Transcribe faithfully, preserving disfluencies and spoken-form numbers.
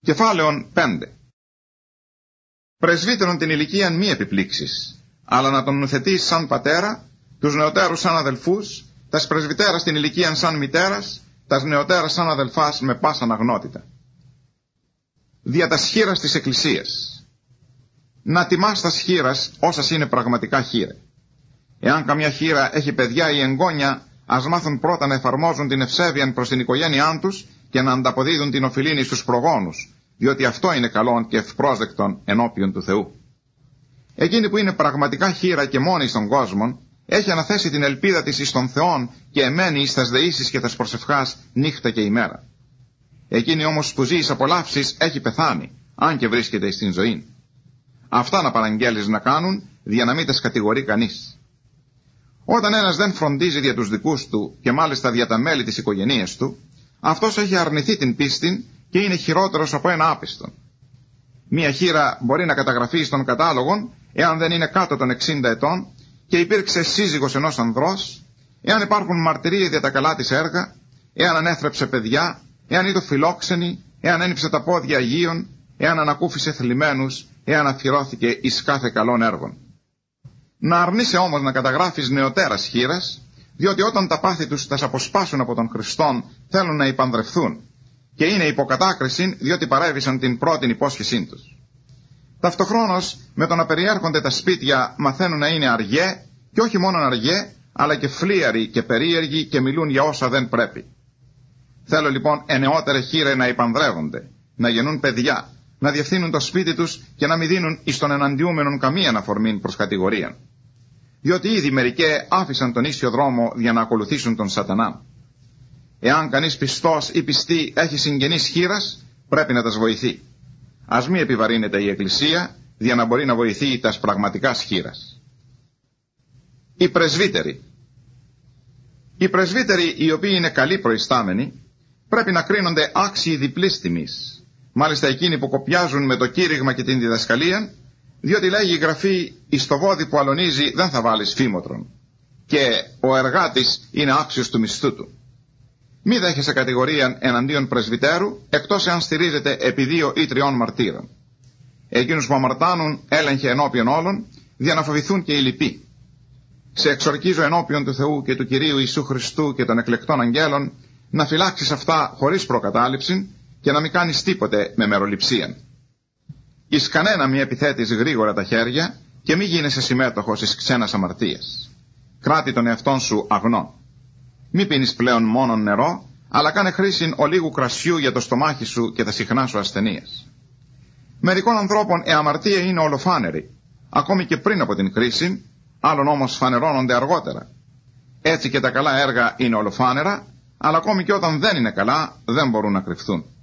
Κεφάλαιον πέντε. Πρεσβύτερον την ηλικίαν μη επιπλήξεις, αλλά να τον νουθετείς σαν πατέρα, τους νεωτέρους σαν αδελφούς, τας πρεσβυτέρας την ηλικίαν σαν μητέρας, τας νεωτέρας σαν αδελφάς με πάσαν αγνότητα. Δια τας χείρας της Εκκλησίας. Να τιμάς τας χείρας όσας είναι πραγματικά χείρα. Εάν καμιά χείρα έχει παιδιά ή εγγόνια, ας μάθουν πρώτα να εφαρμόζουν την ευσέβειαν προς την οικογένειά τους και να ανταποδίδουν την οφειλήνη στους προγόνους, διότι αυτό είναι καλόν και ευπρόσδεκτον ενώπιον του Θεού. Εκείνη που είναι πραγματικά χείρα και μόνη στον κόσμο, έχει αναθέσει την ελπίδα της εις τον Θεόν και εμένει εις τας δεήσεις και τας προσευχάς νύχτα και ημέρα. Εκείνη όμως που ζει εις απολαύσεις έχει πεθάνει, αν και βρίσκεται στην ζωή. Αυτά να παραγγέλεις να κάνουν, δια να μην τας κατηγορεί κανείς. Όταν ένας δεν φροντίζει δια τους δικούς του και μάλιστα δια τα μέλη της οικογένειας του, αυτός έχει αρνηθεί την πίστη και είναι χειρότερος από ένα άπιστον. Μία χείρα μπορεί να καταγραφεί στον κατάλογο εάν δεν είναι κάτω των εξήντα ετών και υπήρξε σύζυγος ενός ανδρός, εάν υπάρχουν μαρτυρίες για τα καλά της έργα, εάν ανέθρεψε παιδιά, εάν είδε φιλόξενη, εάν ένυψε τα πόδια Αγίων, εάν ανακούφισε θλιμμένους, εάν αφιερώθηκε εις κάθε καλών έργων. Να αρνείσαι όμως να καταγράφεις νεωτέρας χείρας, διότι όταν τα πάθη τους τα αποσπάσουν από τον Χριστόν θέλουν να υπανδρευθούν και είναι υποκατάκριση διότι παρέβησαν την πρώτη υπόσχεσή τους. Ταυτοχρόνως με το να περιέρχονται τα σπίτια μαθαίνουν να είναι αργέ και όχι μόνο αργέ αλλά και φλίαροι και περίεργοι και μιλούν για όσα δεν πρέπει. Θέλω λοιπόν ενεότερε χείρε να υπανδρεύονται, να γεννούν παιδιά, να διευθύνουν το σπίτι τους και να μην δίνουν εις τον εναντιούμενον καμία αναφορμή προς κατηγορία. Διότι ήδη μερικέ άφησαν τον ίσιο δρόμο για να ακολουθήσουν τον σατανά. Εάν κανείς πιστός ή πιστή έχει συγγενείς χείρας, πρέπει να τας βοηθεί. Ας μη επιβαρύνεται η Εκκλησία, για να μπορεί να βοηθεί τας πραγματικάς χείρας. Οι πρεσβύτεροι. Οι πρεσβύτεροι, οι οποίοι είναι καλοί προϊστάμενοι, πρέπει να κρίνονται άξιοι διπλής τιμής. Μάλιστα εκείνοι που κοπιάζουν με το κήρυγμα και την διδασκαλία, διότι λέγει η Γραφή, εις το βόδι που αλωνίζει δεν θα βάλεις φήμοτρον, και ο εργάτης είναι άξιος του μισθού του. Μη δέχεσαι κατηγορία εναντίον πρεσβυτέρου, εκτός εάν στηρίζεται επί δύο ή τριών μαρτύρων. Εκείνους που αμαρτάνουν έλεγχε ενώπιον όλων, για να φοβηθούν και οι λοιποί. Σε εξορκίζω ενώπιον του Θεού και του Κυρίου Ιησού Χριστού και των εκλεκτών αγγέλων, να φυλάξεις αυτά χωρίς προκατάληψη και να μην κάνεις τίποτε με μεροληψία. Εις κανένα μη επιθέτεις γρήγορα τα χέρια και μη γίνεσαι συμμέτοχος εις ξένας αμαρτίας. Κράτη τον εαυτόν σου αγνό. Μη πίνεις πλέον μόνον νερό, αλλά κάνε χρήση ολίγου κρασιού για το στομάχι σου και τα συχνά σου ασθενείας. Μερικών ανθρώπων η αμαρτία είναι ολοφάνερη, ακόμη και πριν από την κρίση, άλλων όμως φανερώνονται αργότερα. Έτσι και τα καλά έργα είναι ολοφάνερα, αλλά ακόμη και όταν δεν είναι καλά δεν μπορούν να κρυφθούν.